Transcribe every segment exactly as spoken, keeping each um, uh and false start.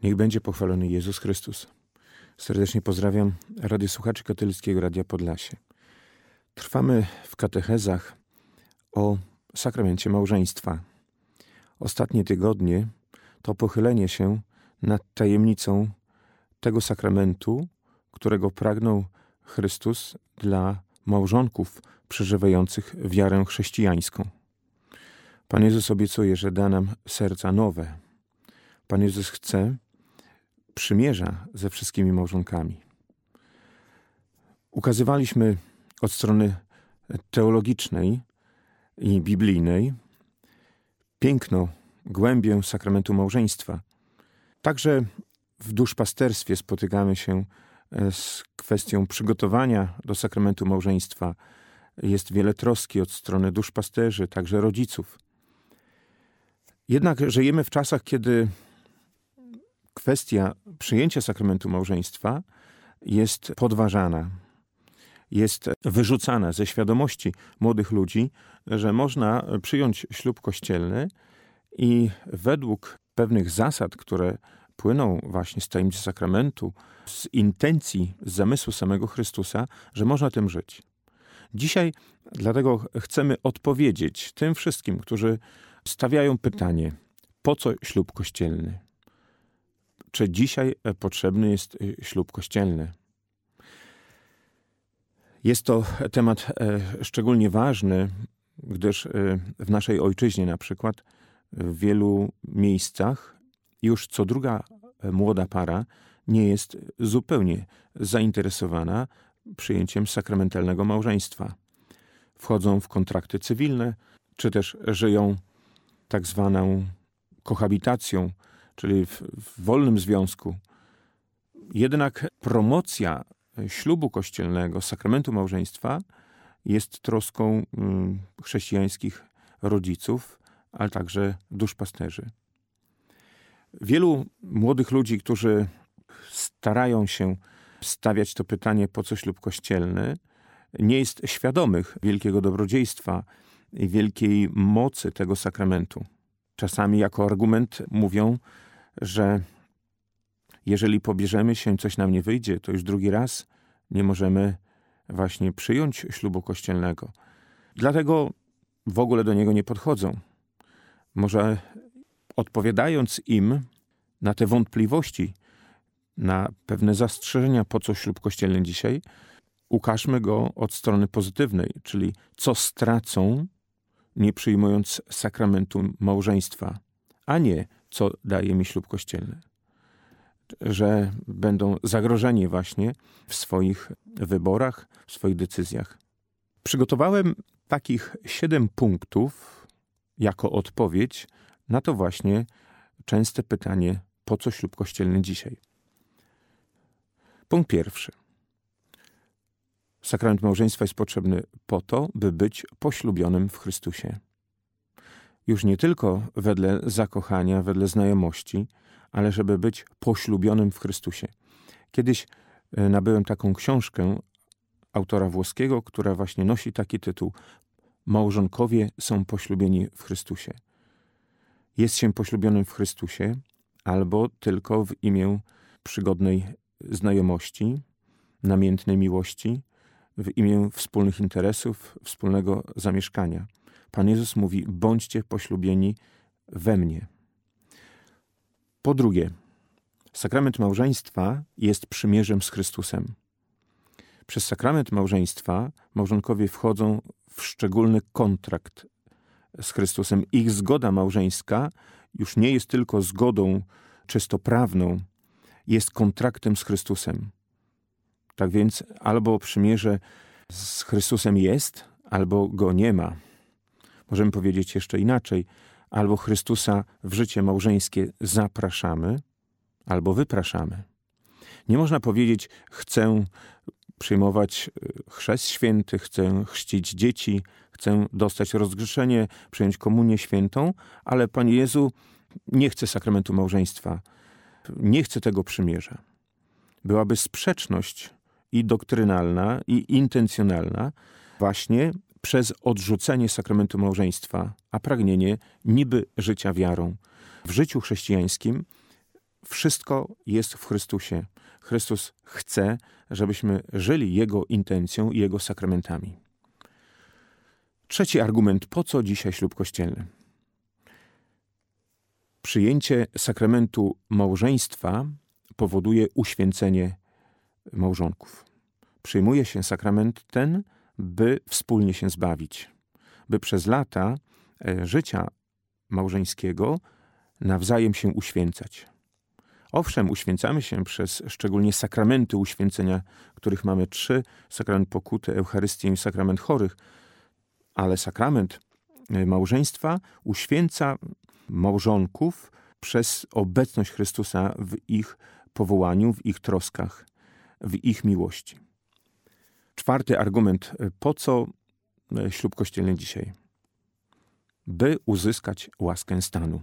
Niech będzie pochwalony Jezus Chrystus. Serdecznie pozdrawiam radiosłuchaczy Katolickiego Radia Podlasie. Trwamy w katechezach o sakramencie małżeństwa. Ostatnie tygodnie to pochylenie się nad tajemnicą tego sakramentu, którego pragnął Chrystus dla małżonków przeżywających wiarę chrześcijańską. Pan Jezus obiecuje, że da nam serca nowe. Pan Jezus chce przymierza ze wszystkimi małżonkami. Ukazywaliśmy od strony teologicznej i biblijnej piękno, głębię sakramentu małżeństwa. Także w duszpasterstwie spotykamy się z kwestią przygotowania do sakramentu małżeństwa. Jest wiele troski od strony duszpasterzy, także rodziców. Jednak żyjemy w czasach, kiedy kwestia przyjęcia sakramentu małżeństwa jest podważana, jest wyrzucana ze świadomości młodych ludzi, że można przyjąć ślub kościelny i według pewnych zasad, które płyną właśnie z tajemnicy sakramentu, z intencji, z zamysłu samego Chrystusa, że można tym żyć. Dzisiaj dlatego chcemy odpowiedzieć tym wszystkim, którzy stawiają pytanie, po co ślub kościelny? Czy dzisiaj potrzebny jest ślub kościelny? Jest to temat szczególnie ważny, gdyż w naszej ojczyźnie na przykład w wielu miejscach już co druga młoda para nie jest zupełnie zainteresowana przyjęciem sakramentalnego małżeństwa. Wchodzą w kontrakty cywilne, czy też żyją tak zwaną kohabitacją, czyli w, w wolnym związku. Jednak promocja ślubu kościelnego, sakramentu małżeństwa jest troską mm, chrześcijańskich rodziców, ale także duszpasterzy. Wielu młodych ludzi, którzy starają się stawiać to pytanie, po co ślub kościelny, nie jest świadomych wielkiego dobrodziejstwa i wielkiej mocy tego sakramentu. Czasami jako argument mówią, że jeżeli pobierzemy się, coś nam nie wyjdzie, to już drugi raz nie możemy właśnie przyjąć ślubu kościelnego. Dlatego w ogóle do niego nie podchodzą. Może odpowiadając im na te wątpliwości, na pewne zastrzeżenia, po co ślub kościelny dzisiaj, ukażmy go od strony pozytywnej, czyli co stracą, nie przyjmując sakramentu małżeństwa, a nie co daje mi ślub kościelny. Że będą zagrożeni właśnie w swoich wyborach, w swoich decyzjach. Przygotowałem takich siedem punktów jako odpowiedź na to właśnie częste pytanie, po co ślub kościelny dzisiaj. Punkt pierwszy. Sakrament małżeństwa jest potrzebny po to, by być poślubionym w Chrystusie. Już nie tylko wedle zakochania, wedle znajomości, ale żeby być poślubionym w Chrystusie. Kiedyś nabyłem taką książkę autora włoskiego, która właśnie nosi taki tytuł: Małżonkowie są poślubieni w Chrystusie. Jest się poślubionym w Chrystusie albo tylko w imię przygodnej znajomości, namiętnej miłości, w imię wspólnych interesów, wspólnego zamieszkania. Pan Jezus mówi: bądźcie poślubieni we mnie. Po drugie, sakrament małżeństwa jest przymierzem z Chrystusem. Przez sakrament małżeństwa małżonkowie wchodzą w szczególny kontrakt z Chrystusem. Ich zgoda małżeńska już nie jest tylko zgodą czysto prawną, jest kontraktem z Chrystusem. Tak więc albo przymierze z Chrystusem jest, albo go nie ma. Możemy powiedzieć jeszcze inaczej. Albo Chrystusa w życie małżeńskie zapraszamy, albo wypraszamy. Nie można powiedzieć: chcę przyjmować chrzest święty, chcę chrzcić dzieci, chcę dostać rozgrzeszenie, przyjąć komunię świętą, ale Panie Jezu, nie chcę sakramentu małżeństwa, nie chcę tego przymierza. Byłaby sprzeczność i doktrynalna, i intencjonalna właśnie przez odrzucenie sakramentu małżeństwa, a pragnienie niby życia wiarą. W życiu chrześcijańskim Wszystko jest w Chrystusie. Chrystus chce, żebyśmy żyli Jego intencją i Jego sakramentami. Trzeci argument. Po co dzisiaj ślub kościelny? Przyjęcie sakramentu małżeństwa powoduje uświęcenie małżonków. Przyjmuje się sakrament ten, by wspólnie się zbawić, by przez lata życia małżeńskiego nawzajem się uświęcać. Owszem, uświęcamy się przez szczególnie sakramenty uświęcenia, których mamy trzy: sakrament pokuty, Eucharystię i sakrament chorych, ale sakrament małżeństwa uświęca małżonków przez obecność Chrystusa w ich powołaniu, w ich troskach, w ich miłości. Czwarty argument. Po co ślub kościelny dzisiaj? By uzyskać łaskę stanu.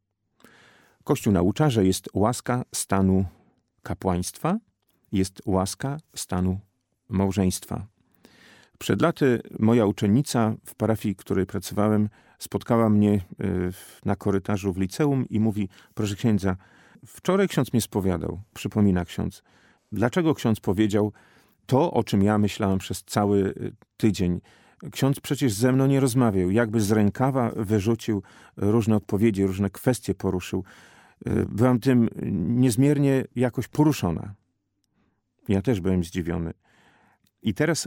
Kościół naucza, że jest łaska stanu kapłaństwa, jest łaska stanu małżeństwa. Przed laty moja uczennica w parafii, w której pracowałem, spotkała mnie na korytarzu w liceum i mówi: proszę księdza, wczoraj ksiądz mnie spowiadał, przypomina ksiądz. Dlaczego ksiądz powiedział to, o czym ja myślałem przez cały tydzień? Ksiądz przecież ze mną nie rozmawiał, jakby z rękawa wyrzucił różne odpowiedzi, różne kwestie poruszył. Byłam tym niezmiernie jakoś poruszona. Ja też byłem zdziwiony. I teraz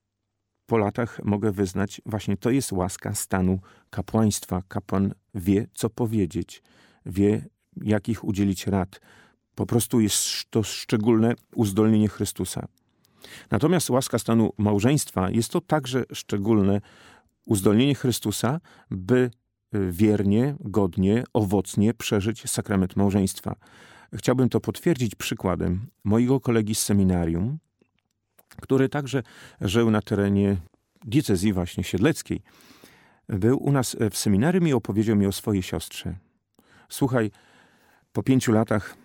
po latach mogę wyznać, właśnie to jest łaska stanu kapłaństwa. Kapłan wie, co powiedzieć, wie, jakich udzielić rad. Po prostu jest to szczególne uzdolnienie Chrystusa. Natomiast łaska stanu małżeństwa jest to także szczególne uzdolnienie Chrystusa, by wiernie, godnie, owocnie przeżyć sakrament małżeństwa. Chciałbym to potwierdzić przykładem mojego kolegi z seminarium, który także żył na terenie diecezji właśnie siedleckiej. Był u nas w seminarium i opowiedział mi o swojej siostrze. Słuchaj, po pięciu latach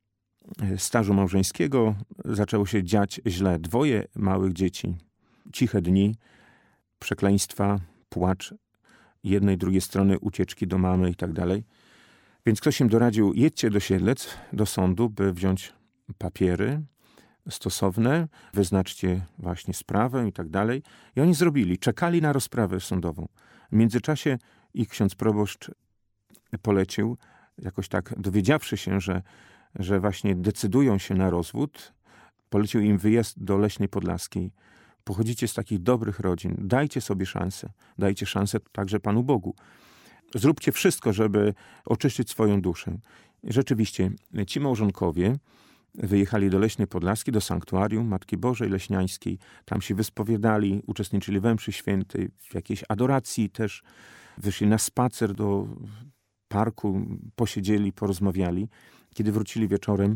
stażu małżeńskiego zaczęło się dziać źle. Dwoje małych dzieci, ciche dni, przekleństwa, płacz jednej, drugiej strony, ucieczki do mamy i tak dalej. Więc ktoś im doradził: jedźcie do Siedlec, do sądu, by wziąć papiery stosowne, wyznaczcie właśnie sprawę i tak dalej. I oni zrobili, czekali na rozprawę sądową. W międzyczasie ich ksiądz proboszcz polecił, jakoś tak dowiedziawszy się, że, że właśnie decydują się na rozwód, polecił im wyjazd do Leśnej Podlaskiej. Pochodzicie z takich dobrych rodzin, dajcie sobie szansę, dajcie szansę także Panu Bogu. Zróbcie wszystko, żeby oczyścić swoją duszę. I rzeczywiście, ci małżonkowie wyjechali do Leśnej Podlaskiej, do sanktuarium Matki Bożej Leśniańskiej. Tam się wyspowiadali, uczestniczyli we mszy świętej, w jakiejś adoracji też. Wyszli na spacer do parku, posiedzieli, porozmawiali. Kiedy wrócili wieczorem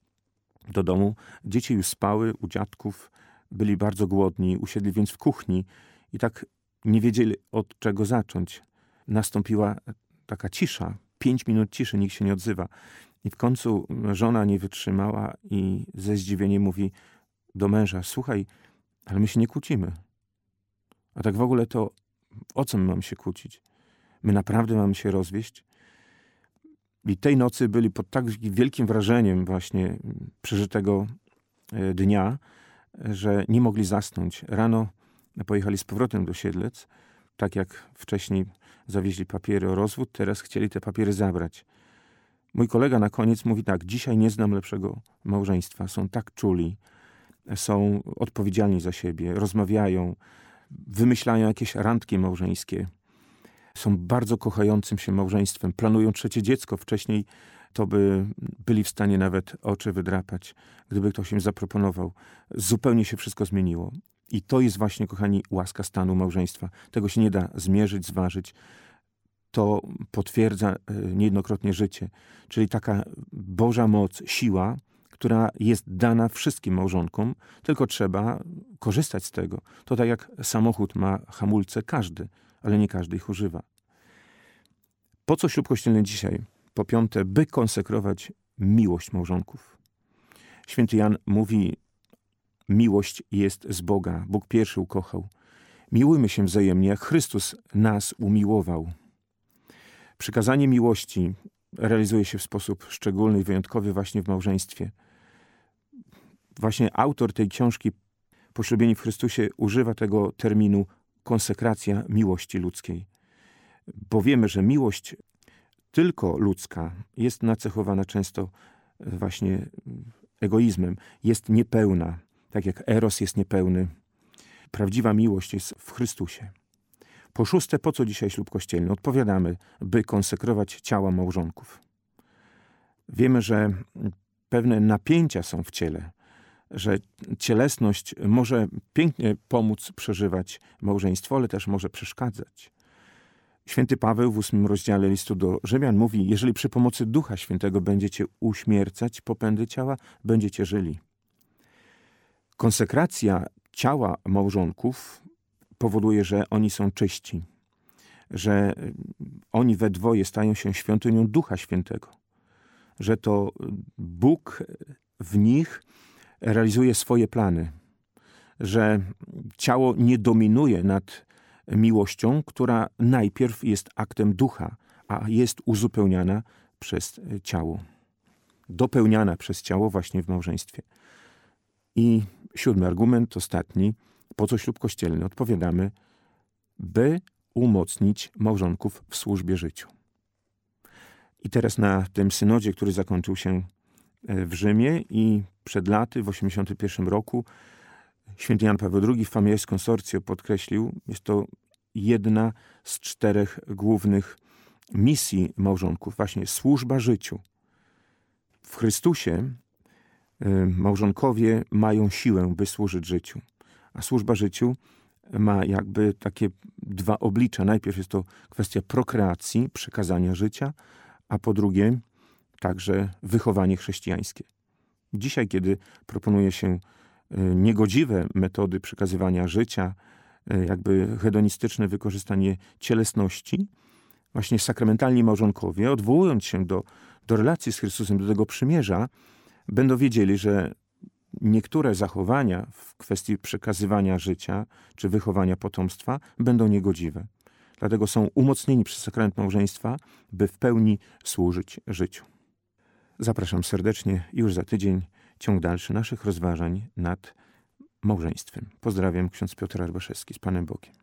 do domu, dzieci już spały u dziadków, byli bardzo głodni, usiedli więc w kuchni i tak nie wiedzieli, od czego zacząć. Nastąpiła taka cisza, pięć minut ciszy, nikt się nie odzywa. I w końcu żona nie wytrzymała i ze zdziwieniem mówi do męża: słuchaj, ale my się nie kłócimy. A tak w ogóle to o co my mamy się kłócić? My naprawdę mamy się rozwieść? I tej nocy byli pod tak wielkim wrażeniem właśnie przeżytego dnia, że nie mogli zasnąć. Rano pojechali z powrotem do Siedlec. Tak jak wcześniej zawieźli papiery o rozwód, teraz chcieli te papiery zabrać. Mój kolega na koniec mówi tak: dzisiaj nie znam lepszego małżeństwa. Są tak czuli, są odpowiedzialni za siebie, rozmawiają, wymyślają jakieś randki małżeńskie. Są bardzo kochającym się małżeństwem. Planują trzecie dziecko. Wcześniej to by byli w stanie nawet oczy wydrapać, gdyby ktoś im zaproponował. Zupełnie się wszystko zmieniło. I to jest właśnie, kochani, łaska stanu małżeństwa. Tego się nie da zmierzyć, zważyć. To potwierdza niejednokrotnie życie. Czyli taka Boża moc, siła, która jest dana wszystkim małżonkom, tylko trzeba korzystać z tego. To tak jak samochód ma hamulce każdy, ale nie każdy ich używa. Po co ślub kościelny dzisiaj? Po piąte, by konsekrować miłość małżonków. Święty Jan mówi: miłość jest z Boga. Bóg pierwszy ukochał. Miłujmy się wzajemnie, jak Chrystus nas umiłował. Przykazanie miłości realizuje się w sposób szczególny i wyjątkowy właśnie w małżeństwie. Właśnie autor tej książki Poślubieni w Chrystusie używa tego terminu konsekracja miłości ludzkiej. Bo wiemy, że miłość tylko ludzka jest nacechowana często właśnie egoizmem, jest niepełna, tak jak eros jest niepełny. Prawdziwa miłość jest w Chrystusie. Po szóste, po co dzisiaj ślub kościelny? Odpowiadamy, by konsekrować ciała małżonków. Wiemy, że pewne napięcia są w ciele, że cielesność może pięknie pomóc przeżywać małżeństwo, ale też może przeszkadzać. Święty Paweł w ósmym rozdziale listu do Rzymian mówi, jeżeli przy pomocy Ducha Świętego będziecie uśmiercać popędy ciała, będziecie żyli. Konsekracja ciała małżonków powoduje, że oni są czyści, że oni we dwoje stają się świątynią Ducha Świętego, że to Bóg w nich realizuje swoje plany, że ciało nie dominuje nad miłością, która najpierw jest aktem ducha, a jest uzupełniana przez ciało. Dopełniana przez ciało właśnie w małżeństwie. I siódmy argument, ostatni. Po co ślub kościelny? Odpowiadamy, by umocnić małżonków w służbie życiu. I teraz na tym synodzie, który zakończył się w Rzymie i przed laty, w osiemdziesiątym pierwszym roku, święty Jan Paweł drugi w Familiaris Consortio podkreślił, jest to jedna z czterech głównych misji małżonków, właśnie służba życiu. W Chrystusie y, małżonkowie mają siłę, by służyć życiu. A służba życiu ma jakby takie dwa oblicza. Najpierw jest to kwestia prokreacji, przekazania życia, a po drugie także wychowanie chrześcijańskie. Dzisiaj, kiedy proponuje się niegodziwe metody przekazywania życia, jakby hedonistyczne wykorzystanie cielesności, właśnie sakramentalni małżonkowie, odwołując się do, do relacji z Chrystusem, do tego przymierza, będą wiedzieli, że niektóre zachowania w kwestii przekazywania życia czy wychowania potomstwa będą niegodziwe. Dlatego są umocnieni przez sakrament małżeństwa, by w pełni służyć życiu. Zapraszam serdecznie już za tydzień ciąg dalszy naszych rozważań nad małżeństwem. Pozdrawiam, ksiądz Piotr Arbaszewski. Z Panem Bogiem.